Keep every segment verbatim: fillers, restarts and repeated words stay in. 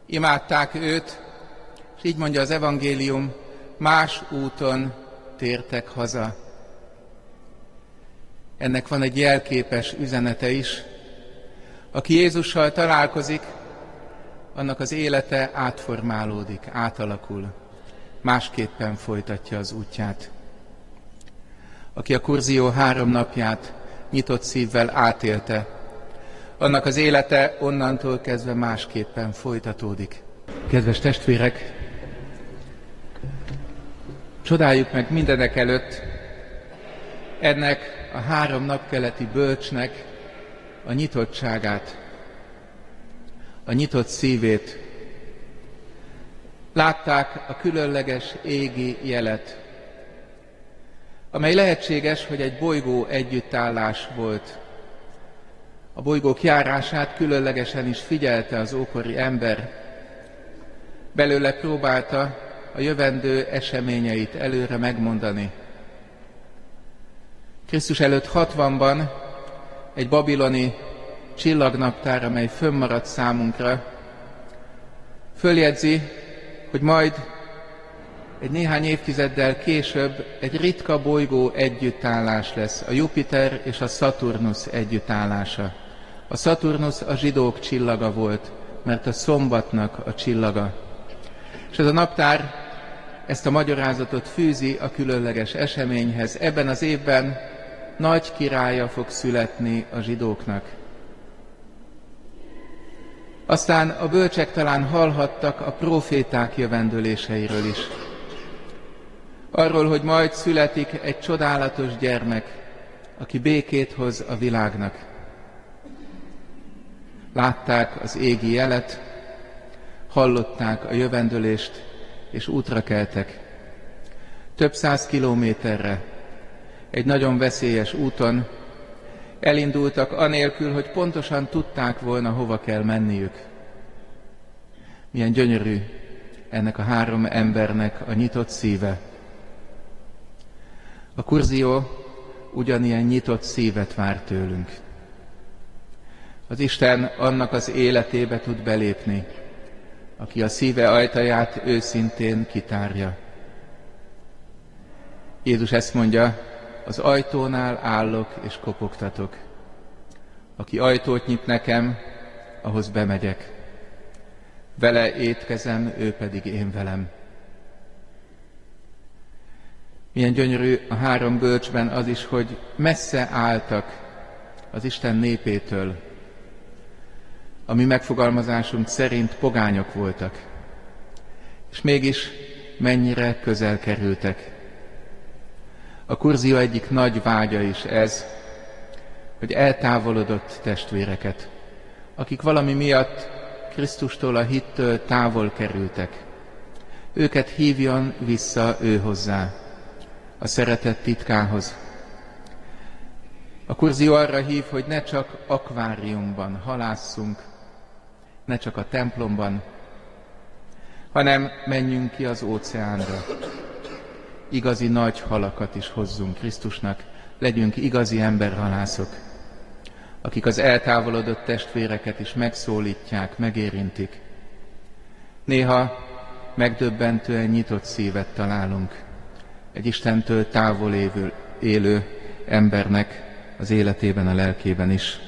Imádták őt, és így mondja az evangélium, más úton tértek haza. Ennek van egy jelképes üzenete is. Aki Jézussal találkozik, annak az élete átformálódik, átalakul. Másképpen folytatja az útját. Aki a kurzió három napját nyitott szívvel átélte, annak az élete onnantól kezdve másképpen folytatódik. Kedves testvérek, csodáljuk meg mindenek előtt ennek a három napkeleti bölcsnek a nyitottságát, a nyitott szívét. Látták a különleges égi jelet, amely lehetséges, hogy egy bolygó együttállás volt. A bolygók járását különlegesen is figyelte az ókori ember. Belőle próbálta a jövendő eseményeit előre megmondani. Krisztus előtt hatvanban egy babiloni csillagnaptár, amely fönnmaradt számunkra, följegyzi, hogy majd egy néhány évtizeddel később egy ritka bolygó együttállás lesz, a Jupiter és a Szaturnusz együttállása. A Szaturnusz a zsidók csillaga volt, mert a szombatnak a csillaga. És ez a naptár ezt a magyarázatot fűzi a különleges eseményhez. Ebben az évben nagy királya fog születni a zsidóknak. Aztán a bölcsek talán hallhattak a próféták jövendőléseiről is. Arról, hogy majd születik egy csodálatos gyermek, aki békét hoz a világnak. Látták az égi jelet, hallották a jövendőlést, és útra keltek. Több száz kilométerre, egy nagyon veszélyes úton elindultak anélkül, hogy pontosan tudták volna, hova kell menniük. Milyen gyönyörű ennek a három embernek a nyitott szíve. A kurzió ugyanilyen nyitott szívet vár tőlünk. Az Isten annak az életébe tud belépni, aki a szíve ajtaját őszintén kitárja. Jézus ezt mondja, az ajtónál állok és kopogtatok. Aki ajtót nyit nekem, ahhoz bemegyek. Vele étkezem, ő pedig én velem. Milyen gyönyörű a három bölcsben az is, hogy messze álltak az Isten népétől. A mi megfogalmazásunk szerint pogányok voltak. És mégis mennyire közel kerültek. A kurzió egyik nagy vágya is ez, hogy eltávolodott testvéreket, akik valami miatt Krisztustól, a hittől távol kerültek. Őket hívjon vissza ő hozzá, a szeretet titkához. A kurzió arra hív, hogy ne csak akváriumban halásszunk, ne csak a templomban, hanem menjünk ki az óceánra. Igazi nagy halakat is hozzunk Krisztusnak, legyünk igazi emberhalászok, akik az eltávolodott testvéreket is megszólítják, megérintik. Néha megdöbbentően nyitott szívet találunk egy Istentől távol évő, élő embernek az életében, a lelkében is.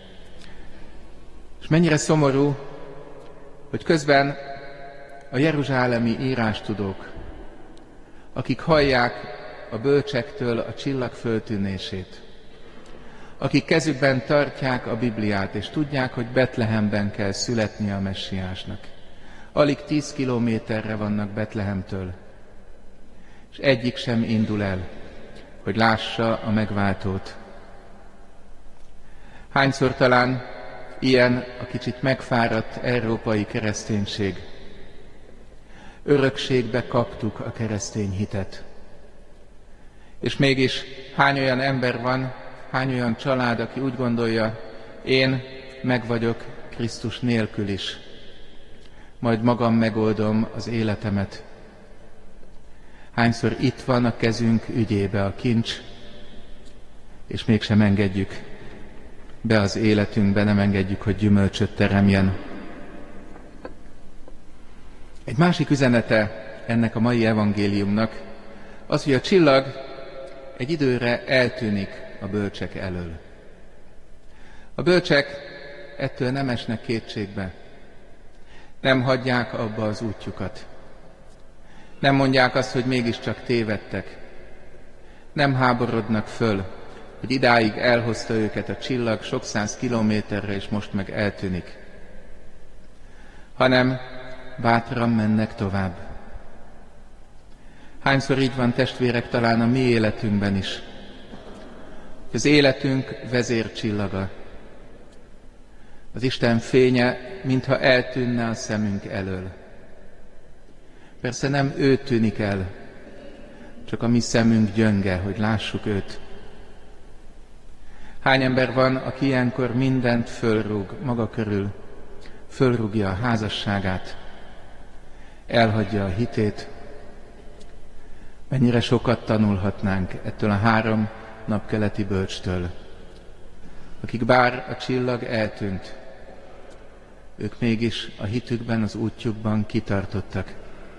És mennyire szomorú, hogy közben a jeruzsálemi írástudók, akik hallják a bölcsektől a csillag föltűnését, akik kezükben tartják a Bibliát, és tudják, hogy Betlehemben kell születnie a messiásnak. Alig tíz kilométerre vannak Betlehemtől, és egyik sem indul el, hogy lássa a megváltót. Hányszor talán ilyen a kicsit megfáradt európai kereszténység. Örökségbe kaptuk a keresztény hitet. És mégis hány olyan ember van, hány olyan család, aki úgy gondolja, én meg vagyok Krisztus nélkül is. Majd magam megoldom az életemet. Hányszor itt van a kezünk ügyébe a kincs, és mégsem engedjük be az életünkbe, nem engedjük, hogy gyümölcsöt teremjen. másik üzenete ennek a mai evangéliumnak az, hogy a csillag egy időre eltűnik a bölcsek elől. A bölcsek ettől nem esnek kétségbe, nem hagyják abba az útjukat. Nem mondják azt, hogy mégiscsak tévedtek. Nem háborodnak föl, hogy idáig elhozta őket a csillag sok száz kilométerre, és most meg eltűnik. Hanem bátran mennek tovább. Hányszor így van, testvérek, talán a mi életünkben is. Az életünk vezércsillaga. Az Isten fénye, mintha eltűnne a szemünk elől. Persze nem ő tűnik el, csak a mi szemünk gyönge, hogy lássuk őt. Hány ember van, aki ilyenkor mindent fölrúg maga körül, fölrúgja a házasságát, elhagyja a hitét. Mennyire sokat tanulhatnánk ettől a három napkeleti bölcstől, akik bár a csillag eltűnt, ők mégis a hitükben, az útjukban kitartottak.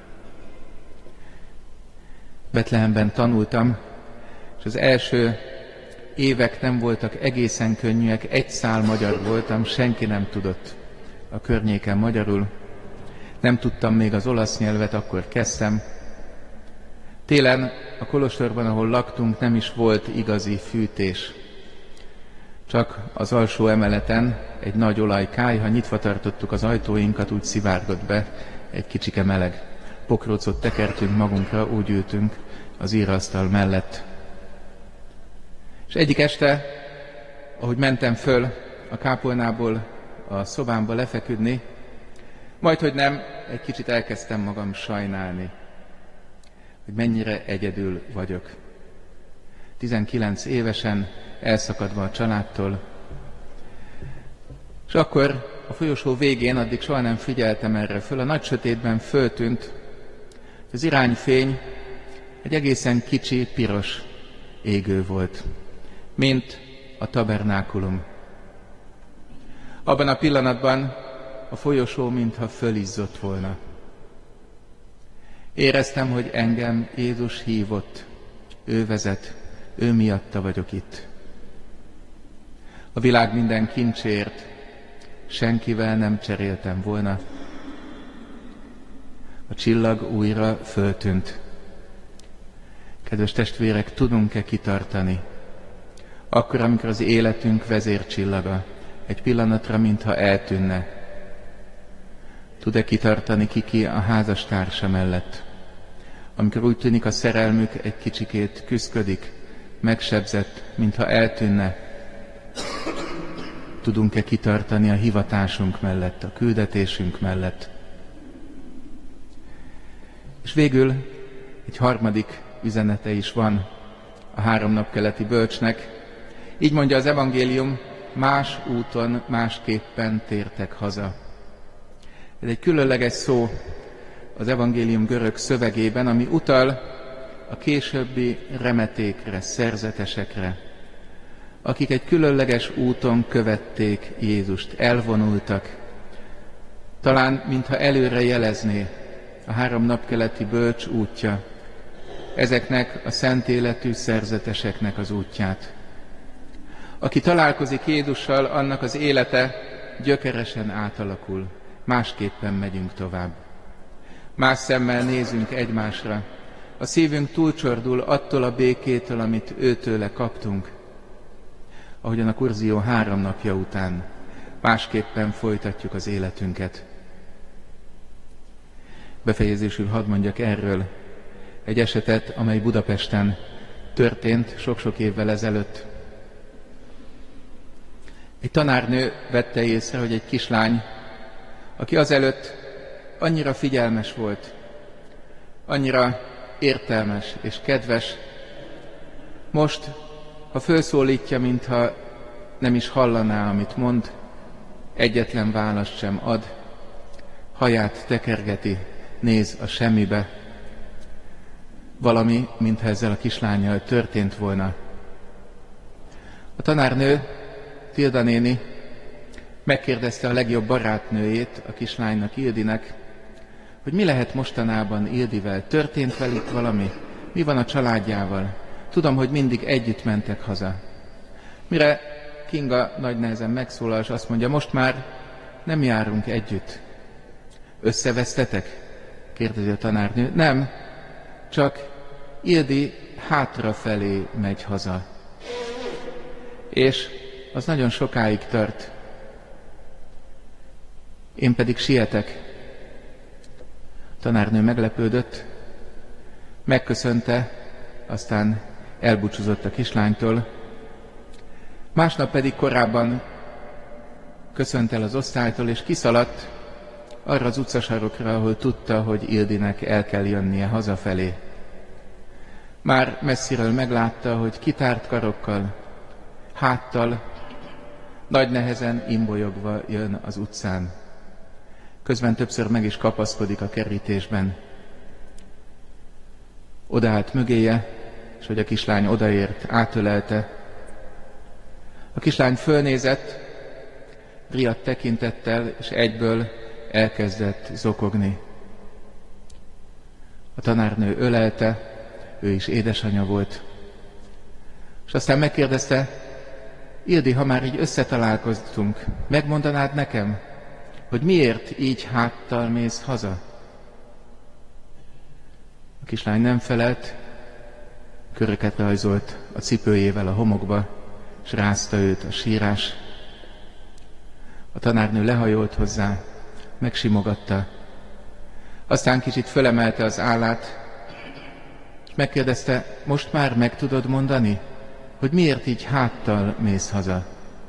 Betlehemben tanultam, és az első évek nem voltak egészen könnyűek, egy szál magyar voltam, senki nem tudott a környéken magyarul. Nem tudtam még az olasz nyelvet, akkor kezdtem. Télen a kolostorban, ahol laktunk, nem is volt igazi fűtés. Csak az alsó emeleten egy nagy olajkály, ha nyitva tartottuk az ajtóinkat, úgy szivárgott be egy kicsike meleg. Pokrócot tekertünk magunkra, úgy ültünk az írasztal mellett. És egyik este, ahogy mentem föl a kápolnából a szobámba lefeküdni, majdhogy nem, egy kicsit elkezdtem magam sajnálni, hogy mennyire egyedül vagyok. tizenkilenc évesen, elszakadva a családtól. És akkor a folyosó végén, addig soha nem figyeltem erre föl, a nagy sötétben föltűnt az irányfény, egy egészen kicsi, piros égő volt, mint a tabernákulum. Abban a pillanatban a folyosó mintha fölizzott volna. Éreztem, hogy engem Jézus hívott, ő vezet, ő miatta vagyok itt. A világ minden kincsért senkivel nem cseréltem volna. A csillag újra föltűnt. Kedves testvérek, tudunk-e kitartani? Akkor, amikor az életünk vezércsillaga egy pillanatra, mintha eltűnne. Tud-e kitartani kiki a házastársa mellett? Amikor úgy tűnik, a szerelmük egy kicsikét küszködik, megsebzett, mintha eltűnne. Tudunk-e kitartani a hivatásunk mellett, a küldetésünk mellett? És végül egy harmadik üzenete is van a három napkeleti bölcsnek. Így mondja az evangélium, más úton, másképpen tértek haza. Ez egy különleges szó az evangélium görög szövegében, ami utal a későbbi remetékre, szerzetesekre, akik egy különleges úton követték Jézust, elvonultak, talán mintha előre jelezné a három napkeleti bölcs útja, ezeknek a szent életű szerzeteseknek az útját. Aki találkozik Jézussal, annak az élete gyökeresen átalakul, másképpen megyünk tovább. Más szemmel nézünk egymásra, a szívünk túlcsordul attól a békétől, amit őtőle kaptunk, ahogyan a kurzió három napja után másképpen folytatjuk az életünket. Befejezésül hadd mondjak erről egy esetet, amely Budapesten történt sok-sok évvel ezelőtt. Egy tanárnő vette észre, hogy egy kislány, aki azelőtt annyira figyelmes volt, annyira értelmes és kedves, most, ha felszólítja, mintha nem is hallaná, amit mond, egyetlen választ sem ad, haját tekergeti, néz a semmibe. Valami, mintha ezzel a kislánnyal történt volna. A tanárnő, Tilda néni, megkérdezte a legjobb barátnőjét, a kislánynak, Ildinek, hogy mi lehet mostanában Ildivel. Történt velük valami? Mi van a családjával? Tudom, hogy mindig együtt mentek haza. Mire Kinga nagy nehezen megszólal, és azt mondja, most már nem járunk együtt. Összevesztetek? Kérdezi a tanárnő. Nem, csak Ildi hátrafelé megy haza. És az nagyon sokáig tart. Én pedig sietek. A tanárnő meglepődött, megköszönte, aztán elbúcsúzott a kislánytól. Másnap pedig korábban köszönt el az osztálytól, és kiszaladt arra az utcasarokra, ahol tudta, hogy Ildinek el kell jönnie hazafelé. Már messziről meglátta, hogy kitárt karokkal, háttal, nagy nehezen imbolyogva jön az utcán. Közben többször meg is kapaszkodik a kerítésben. Odaállt mögéje, és hogy a kislány odaért, átölelte. A kislány fölnézett, riadt tekintettel, és egyből elkezdett zokogni. A tanárnő ölelte, ő is édesanyja volt. És aztán megkérdezte, Ildi, ha már így összetalálkoztunk, megmondanád nekem, hogy miért így háttal mész haza? A kislány nem felelt, köröket rajzolt a cipőjével a homokba, és rázta őt a sírás. A tanárnő lehajolt hozzá, megsimogatta, aztán kicsit fölemelte az állát, és megkérdezte, most már meg tudod mondani, hogy miért így háttal mész haza?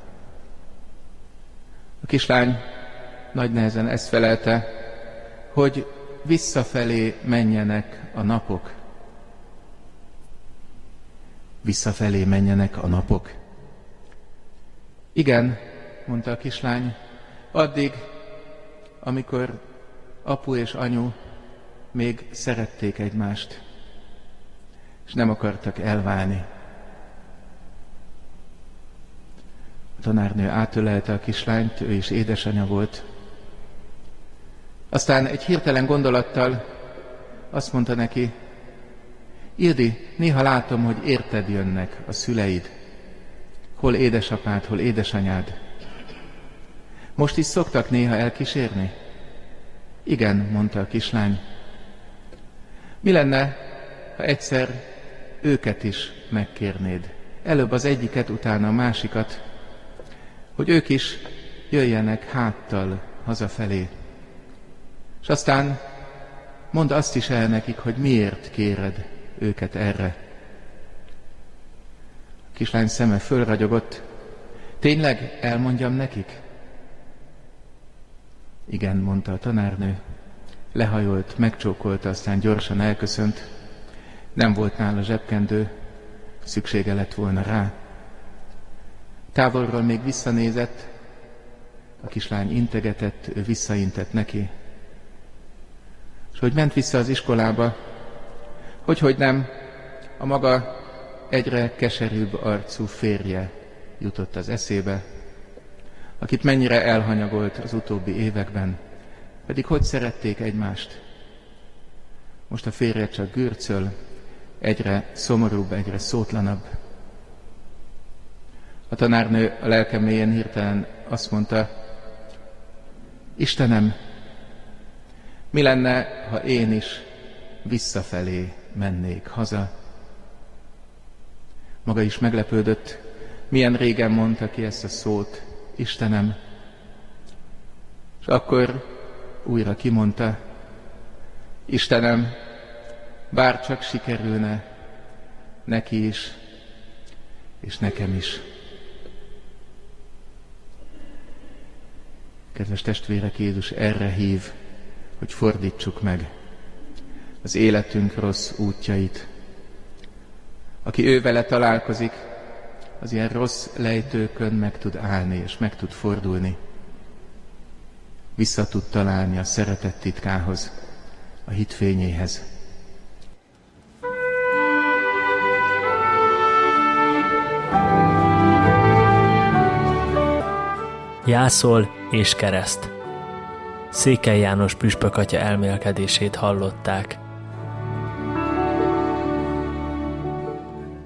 A kislány nagy nehezen ezt felelte, hogy visszafelé menjenek a napok. Visszafelé menjenek a napok. Igen, mondta a kislány, addig, amikor apu és anyu még szerették egymást, és nem akartak elválni. A tanárnő átölelte a kislányt, ő is édesanyja volt. Aztán egy hirtelen gondolattal azt mondta neki, Ildi, néha látom, hogy érted jönnek a szüleid. Hol édesapád, hol édesanyád. Most is szoktak néha elkísérni? Igen, mondta a kislány. Mi lenne, ha egyszer őket is megkérnéd? Előbb az egyiket, utána a másikat, hogy ők is jöjjenek háttal hazafelé. És aztán mondd azt is el nekik, hogy miért kéred őket erre. A kislány szeme fölragyogott. Tényleg elmondjam nekik? Igen, mondta a tanárnő. Lehajolt, megcsókolta, aztán gyorsan elköszönt. Nem volt nála zsebkendő, szüksége lett volna rá. Távolról még visszanézett, a kislány integetett, ő visszaintett neki. És hogy ment vissza az iskolába, hogyhogy nem, a maga egyre keserűbb arcú férje jutott az eszébe, akit mennyire elhanyagolt az utóbbi években, pedig hogy szerették egymást. Most a férje csak gürcöl, egyre szomorúbb, egyre szótlanabb. A tanárnő a lelke mélyén hirtelen azt mondta, Istenem, mi lenne, ha én is visszafelé mennék haza? Maga is meglepődött, milyen régen mondta ki ezt a szót, Istenem. És akkor újra kimondta, Istenem, bár csak sikerülne neki is, és nekem is. Kedves testvérek, Jézus erre hív, hogy fordítsuk meg az életünk rossz útjait. Aki ő vele találkozik, az ilyen rossz lejtőkön meg tud állni, és meg tud fordulni. Vissza tud találni a szeretet titkához, a hit fényéhez. Jászol és kereszt. Székely János püspök atya elmélkedését hallották.